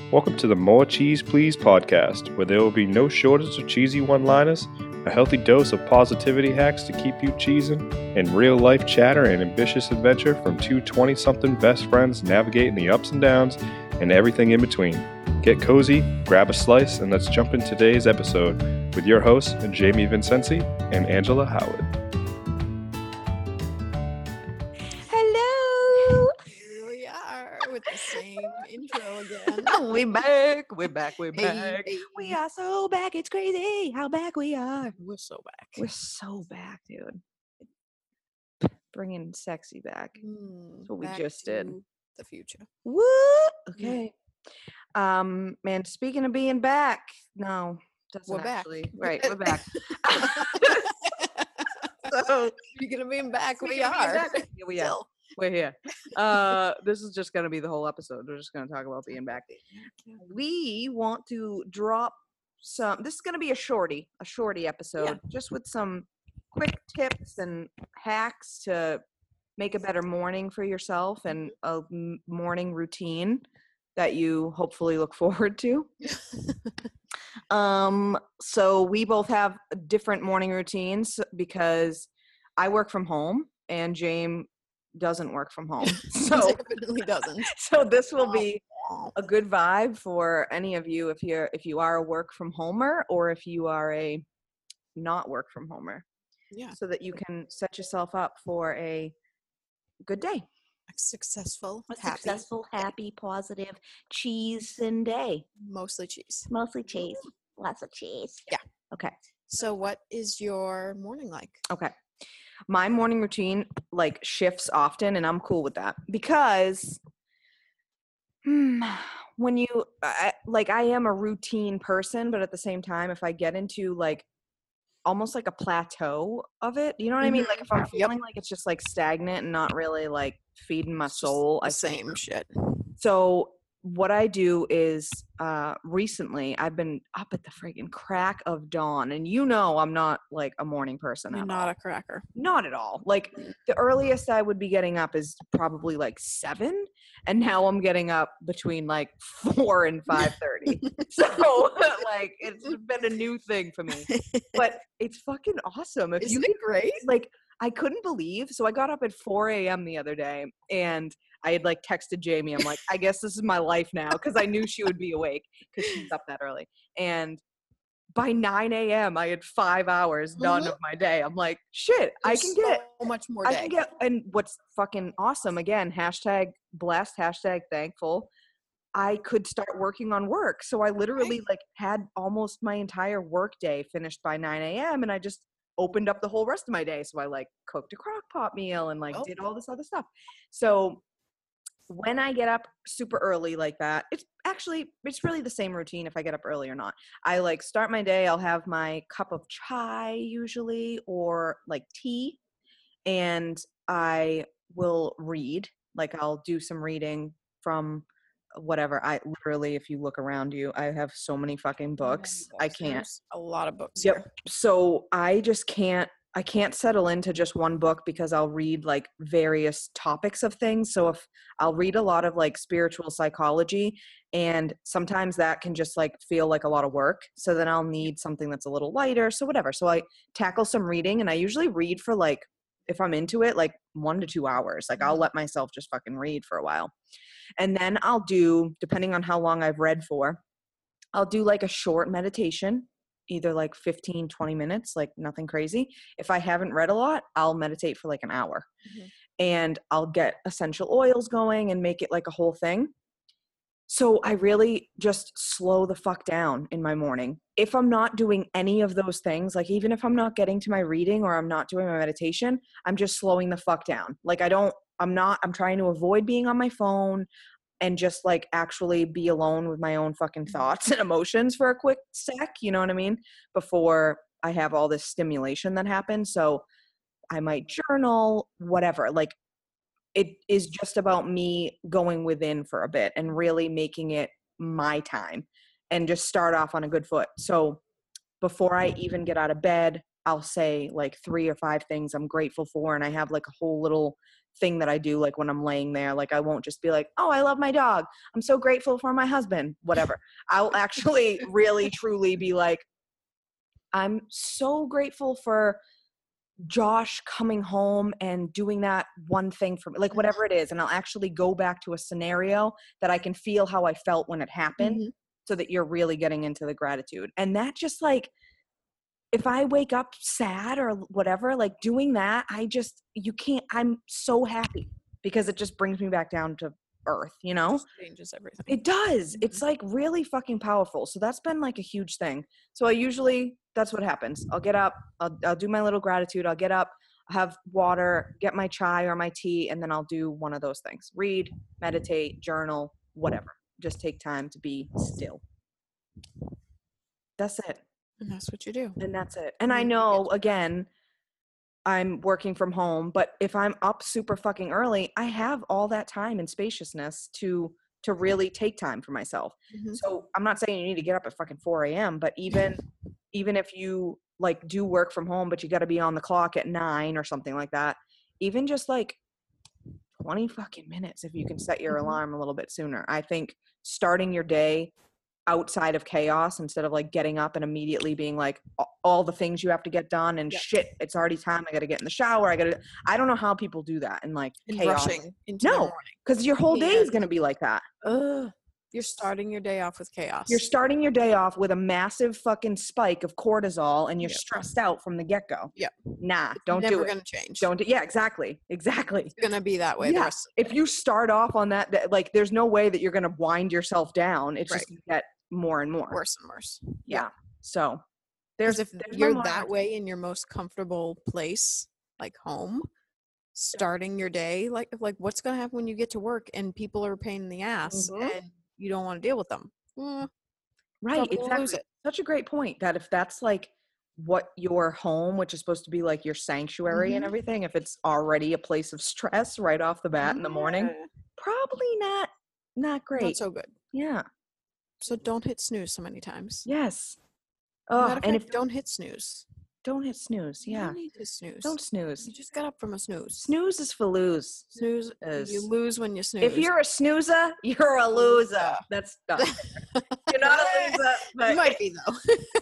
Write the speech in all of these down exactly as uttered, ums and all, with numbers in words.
Welcome to the More Cheese Please podcast, where there will be no shortage of cheesy one-liners, a healthy dose of positivity hacks to keep you cheesing, and real-life chatter and ambitious adventure from two twenty-something best friends navigating the ups and downs and everything in between. Get cozy, grab a slice, and let's jump into today's episode with your hosts, Jamie Vincenzi and Angela Howard. With the same intro again. we back, we're back, we're Hey, back. hey. We are so back, it's crazy how back we are. We're so back. We're so back, dude. Bringing sexy back. Mm, That's what we back just did. to The future. Woo! Okay. Um, man, speaking of being back, no, doesn't We're back. actually. Right, we're back. so, Speaking of being back, speaking we of being are. back, here we are. Still. We're here. Uh, this is just going to be the whole episode. We're just going to talk about being back. We want to drop some, this is going to be a shorty, a shorty episode, Yeah. just with some quick tips and hacks to make a better morning for yourself and a m- morning routine that you hopefully look forward to. um, so we both have different morning routines because I work from home and James doesn't work from home. So Definitely doesn't. so this will be a good vibe for any of you if you're if you are a work from homer or if you are a not work from homer. Yeah. So that you can set yourself up for a good day. A successful, A happy, successful, happy, positive cheese and day. mostly cheese. Mostly cheese. Lots of cheese. Okay. So what is your morning like? Okay. My morning routine like shifts often and I'm cool with that because hmm, when you I, like I am a routine person, but at the same time if I get into like almost like a plateau of it, you know what I mean? Like if I'm feeling like it's just like stagnant and not really like feeding my It's just soul, The I same shit. So what I do is uh, recently I've been up at the friggin' crack of dawn, and you know I'm not like a morning person You're at not all. a cracker. Not at all. Like the earliest I would be getting up is probably like seven, and now I'm getting up between like four and five thirty. So like it's been a new thing for me, but it's fucking awesome. If Isn't you it great? like, I couldn't believe. So I got up at four a.m. the other day, and I had like texted Jamie. I'm like, I guess this is my life now because I knew she would be awake because she's up that early. And by nine a.m. I had five hours done Mhm. of my day. I'm like, shit, I There's can get, so much more I day. can get, and what's fucking awesome, again, hashtag blessed, hashtag thankful, I could start working on work. So I literally like had almost my entire work day finished by nine a.m. and I just opened up the whole rest of my day. So I like cooked a crock pot meal and like Oh. did all this other stuff. So when I get up super early like that, it's actually, it's really the same routine if I get up early or not. I like start my day, I'll have my cup of chai usually or like tea, and I will read. Like I'll do some reading from whatever. I literally, if you look around you, I have so many fucking books. I can't. There's a lot of books Yep. here. So I just can't, I can't settle into just one book because I'll read like various topics of things. So if I'll read a lot of like spiritual psychology, and sometimes that can just like feel like a lot of work. So then I'll need something that's a little lighter. So whatever. So I tackle some reading, and I usually read for like, if I'm into it, like one to two hours. Like I'll let myself just fucking read for a while. And then I'll do, depending on how long I've read for, I'll do like a short meditation, either like fifteen, twenty minutes, like nothing crazy. If I haven't read a lot, I'll meditate for like an hour. Mhm. And I'll get essential oils going and make it like a whole thing. So I really just slow the fuck down in my morning. If I'm not doing any of those things, like even if I'm not getting to my reading or I'm not doing my meditation, I'm just slowing the fuck down. Like I don't, I'm not, I'm trying to avoid being on my phone and just like actually be alone with my own fucking thoughts and emotions for a quick sec, you know what I mean? Before I have all this stimulation that happens. So I might journal, whatever. Like it is just about me going within for a bit and really making it my time and just start off on a good foot. So before I even get out of bed, I'll say like three or five things I'm grateful for. And I have like a whole little thing that I do, like when I'm laying there. Like I won't just be like, oh, I love my dog, I'm so grateful for my husband, whatever. I'll actually really truly be like, I'm so grateful for Josh coming home and doing that one thing for me, like whatever it is. And I'll actually go back to a scenario that I can feel how I felt when it happened, Mhm. so that you're really getting into the gratitude. And that just like, if I wake up sad or whatever, like doing that, I just, you can't, I'm so happy because it just brings me back down to earth, you know? Just changes everything. It does. Mhm. It's like really fucking powerful. So that's been like a huge thing. So I usually, that's what happens. I'll get up, I'll, I'll do my little gratitude. I'll get up, have water, get my chai or my tea, and then I'll do one of those things. Read, meditate, journal, whatever. Just take time to be still. That's it. And that's what you do. And that's it. And I Mhm. know, again, I'm working from home, but if I'm up super fucking early, I have all that time and spaciousness to to really take time for myself. Mhm. So I'm not saying you need to get up at fucking four a.m., but even even if you like do work from home, but you got to be on the clock at nine or something like that, even just like twenty fucking minutes, if you can set your Mhm. alarm a little bit sooner. I think starting your day outside of chaos, instead of like getting up and immediately being like a- all the things you have to get done and Yep. shit, it's already time, I got to get in the shower, I got to, I don't know how people do that and like And chaos. rushing into the No, morning. because your whole day is And- going to be like that. Ugh. You're starting your day off with chaos. You're starting your day off with a massive fucking spike of cortisol and you're Yep. stressed out from the get-go. Yep. Nah, don't Never do it. gonna change. Don't do, yeah, exactly. Exactly. It's gonna be that way the Yeah. rest of If you start off on that, that, like, there's no way that you're going to wind yourself down. It's just Right. going to get more and more. worse and worse. Yeah. So there's, Because if there's my you're morning that routine. way in your most comfortable place, like home, starting your day, like like what's gonna happen when you get to work and people are a pain in the ass Mhm. and you don't want to deal with them? Mm, Right, probably gonna exactly. lose it. Such a great point that if that's like what your home, which is supposed to be like your sanctuary and Mhm. everything, if it's already a place of stress right off the bat in the morning, Yeah, probably not not great. not so good. Yeah. So don't hit snooze so many times. Yes. Matter Oh, of and fact, if don't hit snooze. don't hit snooze. You Yeah. don't need to snooze. Don't snooze. You just got up from a snooze. Snooze is for lose. Snooze. Is- You lose when you snooze. If you're a snoozer, you're a loser. That's done. You're not a loser, but you might be though.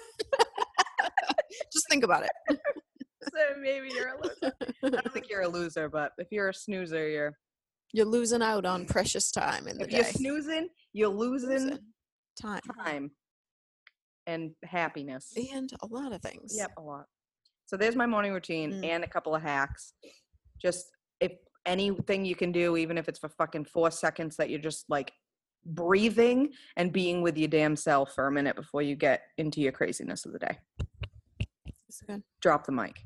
Just think about it. so maybe you're a loser. I don't think you're a loser, but if you're a snoozer, you're You're losing out on precious time in the if day. you're snoozing, you're losing Losing time time and happiness. and a lot of things. Yep, a lot. So there's my morning routine Mm. and a couple of hacks. Just if anything you can do, even if it's for fucking four seconds, that you're just like breathing and being with your damn self for a minute before you get into your craziness of the day. It's good. Drop the mic.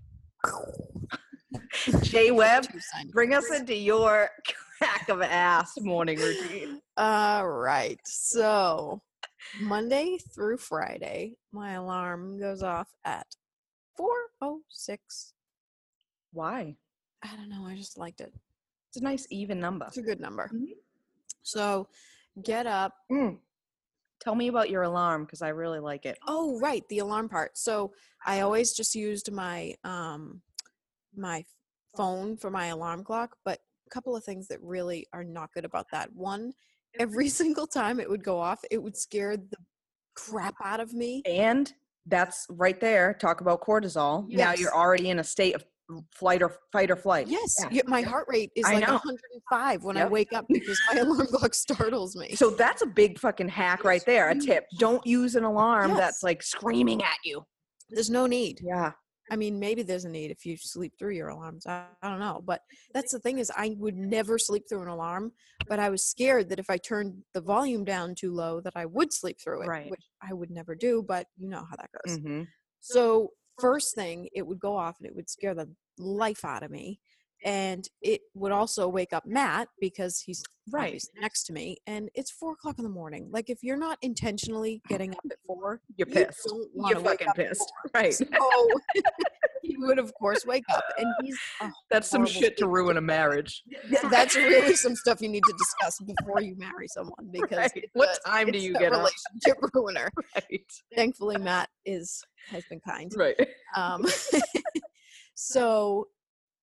Jay Webb, Two sign- bring us into your crack of ass morning routine. All right. So Monday through Friday, my alarm goes off at four oh six. Why? I don't know. I just liked it. It's a nice even number. It's a good number. Mhm. So get up. Mm. Tell me about your alarm because I really like it. Oh, right, the alarm part. So I always just used my um my phone for my alarm clock, but a couple of things that really are not good about that. One, every single time it would go off, it would scare the crap out of me. And that's right there. Talk about cortisol. Now Yes. you're already in a state of flight or fight or flight. Yes, Yeah. y- my heart rate is I like know. one hundred five when I Yep. wake up because my alarm clock startles me. So that's a big fucking hack right there. A tip. Don't use an alarm Yes. that's like screaming at you. There's no need. Yeah. I mean, maybe there's a need if you sleep through your alarms. I, I don't know. But that's the thing is I would never sleep through an alarm, but I was scared that if I turned the volume down too low that I would sleep through it, Right. which I would never do, but you know how that goes. Mm-hmm. So first thing, it would go off and it would scare the life out of me. And it would also wake up Matt because he's Right. obviously next to me. And it's four o'clock in the morning. Like if you're not intentionally getting up at four, You're you pissed. don't wanna You're wake fucking up at pissed. four. Right. So he would of course wake up, and he's a That's some horrible shit to sleeper. ruin a marriage. Th- That's really some stuff you need to discuss before you marry someone because Right. it's What a- time do it's you a get up? relationship ruiner. Right. Thankfully, Matt is has been kind. Right. Um, so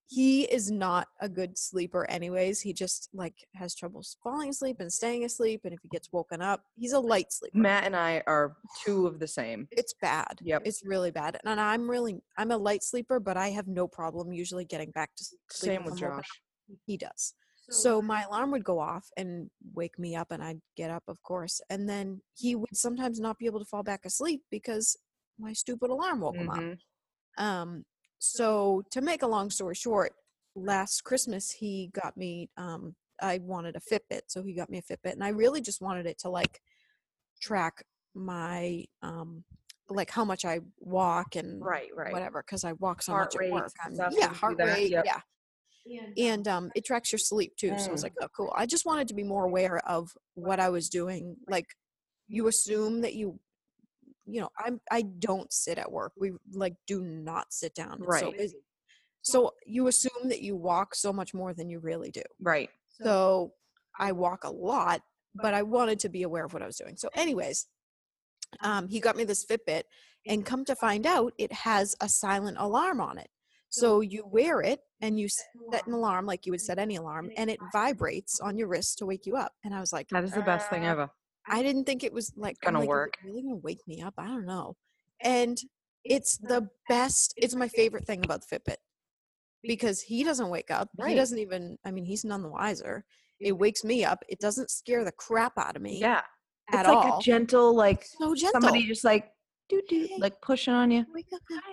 he is not a good sleeper anyways. He just like has trouble falling asleep and staying asleep, and if he gets woken up, he's a light sleeper. Matt and I are two of the same. It's bad. Yep. It's really bad. And I'm really I'm a light sleeper, but I have no problem usually getting back to sleep. Same if with I'm woken up. Josh. He does. So my alarm would go off and wake me up, and I'd get up, of course. And then he would sometimes not be able to fall back asleep because my stupid alarm woke him up. Mhm. Um, so to make a long story short, last Christmas he got me. Um, I wanted a Fitbit, so he got me a Fitbit, and I really just wanted it to like track my um, like how much I walk and Right, right. whatever, because I walk so Heart much at rate work. and I'm- stuff, yeah, you do heart that, rate. yep. Yeah. And um, it tracks your sleep too. So I was Mm. like, oh, cool. I just wanted to be more aware of what I was doing. Like, you assume that you, you know, I'm I don't sit at work. We like do not sit down. It's so Right. busy. So you assume that you walk so much more than you really do. Right. So I walk a lot, but I wanted to be aware of what I was doing. So, anyways, um, he got me this Fitbit, and come to find out, it has a silent alarm on it. So you wear it and you set an alarm like you would set any alarm, and it vibrates on your wrist to wake you up. And I was like, That is the best thing "Uh, ever. I didn't think it was like I'm Gonna like, work. Is it really gonna wake me up? I don't know. And it's the best. It's my favorite thing about the Fitbit because he doesn't wake up. He Right. doesn't even. I mean, he's none the wiser. It wakes me up. It doesn't scare the crap out of me Yeah. at It's like all. a gentle, like So gentle. somebody just like doo doo, Hey. like pushing on you. Wake up now. Hi.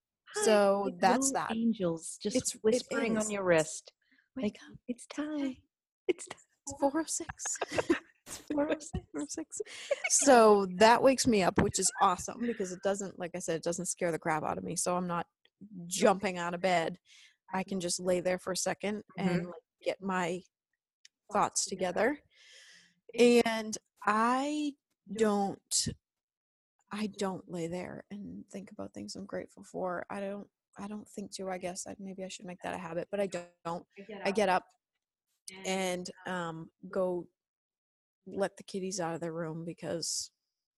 So Like that's little that. angels just It's- it whispering on is. your wrist. Wake Like up. it's time. time. It's time. It's four oh six. four oh six. So that wakes me up, which is awesome because it doesn't, like I said, it doesn't scare the crap out of me. So I'm not jumping out of bed. I can just lay there for a second and like, get my thoughts together. And I don't I don't lay there and think about things I'm grateful for. I don't I don't think to. I guess I, maybe I should make that a habit, but I don't. I get up and um, go let the kitties out of their room because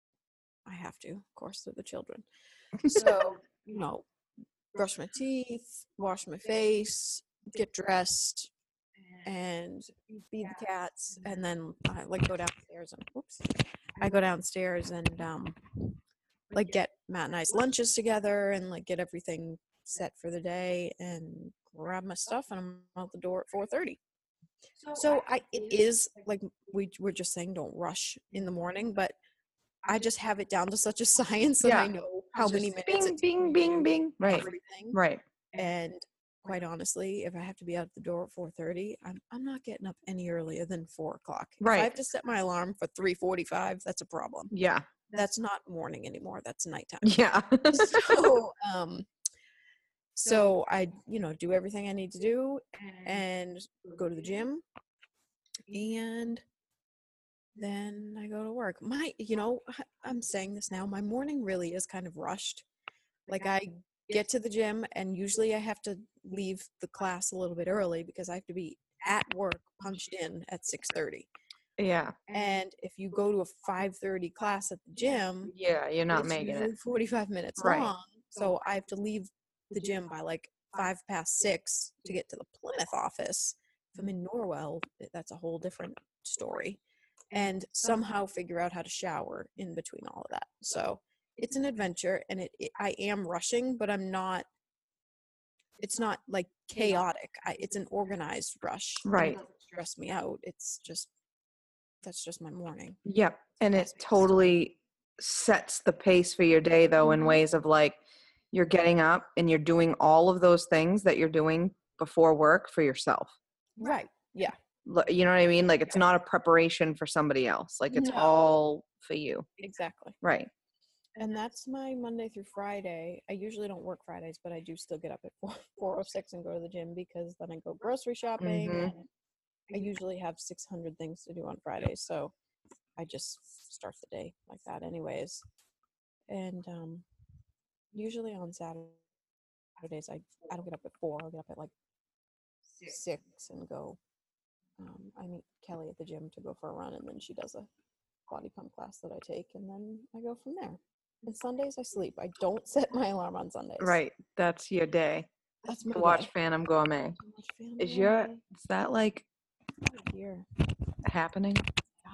I have to. Of course, they're the children. So, you know, brush my teeth, wash my face, get dressed, and feed the cats, and then I like go downstairs and whoops, I go downstairs and um, like get Matt and I's lunches together and like get everything set for the day and grab my stuff, and I'm out the door at four thirty. So I it is like we were just saying, don't rush in the morning, but I just have it down to such a science that I Yeah. know how It's many just minutes bing, it bing, takes bing, to bing. do Right. everything. Right. And quite honestly, if I have to be out the door at four thirty, I'm I'm not getting up any earlier than four o'clock. If I Right. have to set my alarm for three forty-five, that's a problem. Yeah. That's not morning anymore. That's nighttime. Yeah. So um, so I you know do everything I need to do and go to the gym, and then I go to work. My you know I- I'm saying this now. My morning really is kind of rushed. Like I get to the gym and usually I have to leave the class a little bit early because I have to be at work punched in at six thirty. Yeah. And if you go to a five thirty class at the gym, Yeah. You're not it's making usually it. forty-five minutes Right. long. So I have to leave the gym by like five past six to get to the Plymouth office. If I'm in Norwell, th- that's a whole different story. And somehow figure out how to shower in between all of that. So it's an adventure, and it, it I am rushing, but I'm not. It's not like chaotic. I, it's an organized rush. and it Right. doesn't stress me out. It's just that's just my morning. Yep. And it fast-paced. totally sets the pace for your day, though, in Mhm. ways of like you're getting up and you're doing all of those things that you're doing before work for yourself. Right. Yeah. L- You know what I mean? Like it's not a preparation for somebody else. Like it's No. all for you. Exactly. Right. And that's my Monday through Friday. I usually don't work Fridays, but I do still get up at four four oh six and go to the gym because then I go grocery shopping. Mhm. And I usually have six hundred things to do on Fridays, so I just start the day like that, anyways. And um, usually on Saturdays, I I don't get up at four. I'll get up at like six and go. Um, I meet Kelly at the gym to go for a run, and then she does a body pump class that I take, and then I go from there. And Sundays I sleep. I don't set my alarm on Sundays. Right. That's your day. That's my To watch day. Phantom Gourmet. To watch Phantom Is your Gourmet. is that like Right here. happening? Yeah.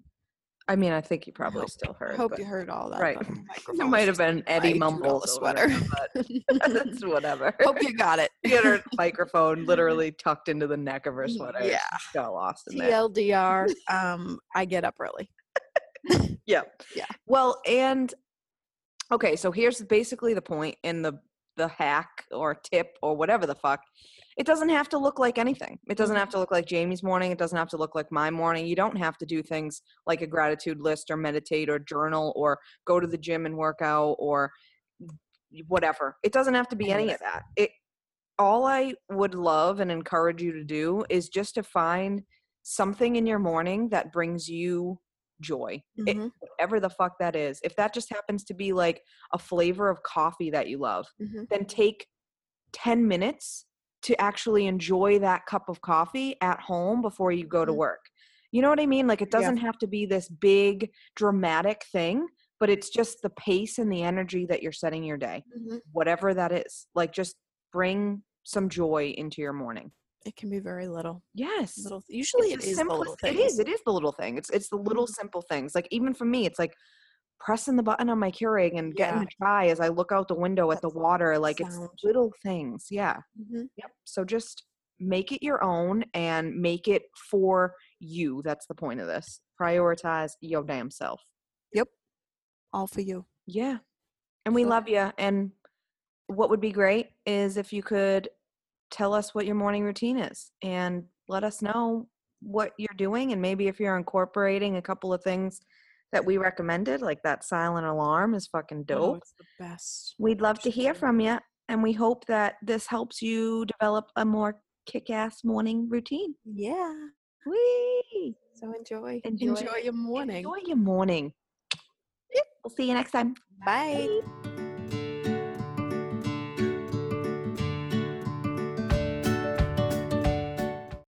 I mean, I think you I probably hope, still I heard. hope but, you heard all that. right. The It microphone might was have just been Eddie right through all Mumbles the over sweater. there, but that's whatever. Hope you got it. She had her microphone literally tucked into the neck of her sweater. Yeah. She got lost in T there. L D R. Um, I get up early. Yeah. Yeah. Well, and okay, so here's basically the point in the the hack or tip or whatever the fuck. It doesn't have to look like anything. It doesn't Mhm. have to look like Jamie's morning. It doesn't have to look like my morning. You don't have to do things like a gratitude list or meditate or journal or go to the gym and work out or whatever. It doesn't have to be any of that. It all I would love and encourage you to do is just to find something in your morning that brings you joy. It, Mhm. whatever the fuck that is. If that just happens to be like a flavor of coffee that you love, Mhm. then take ten minutes to actually enjoy that cup of coffee at home before you go to Mhm. work. You know what I mean? Like it Yeah. doesn't have to be this big dramatic thing, but it's just the pace and the energy that you're setting your day. Mhm. Whatever that is. Like just bring some joy into your morning. It can be very little. Yes. Little. Usually, It's it the is the little simplest. things. It is. It is the little thing. It's it's the little Mhm. simple things. Like even for me, it's like pressing the button on my Keurig and getting Yeah. a chai as I look out the window at the That's water. Like it's sound. little things. Yeah. Mhm. Yep. So just make it your own and make it for you. That's the point of this. Prioritize your damn self. Yep. All for you. Yeah. And we So- love you. And what would be great is if you could tell us what your morning routine is and let us know what you're doing. And maybe if you're incorporating a couple of things that we recommended, like that silent alarm is fucking Oh, dope. it's the best. We'd love to should hear do from you. And we hope that this helps you develop a more kick-ass morning routine. Yeah. Whee! So enjoy. Enjoy Enjoy it. your morning. Enjoy your morning. We'll see you next time. Bye.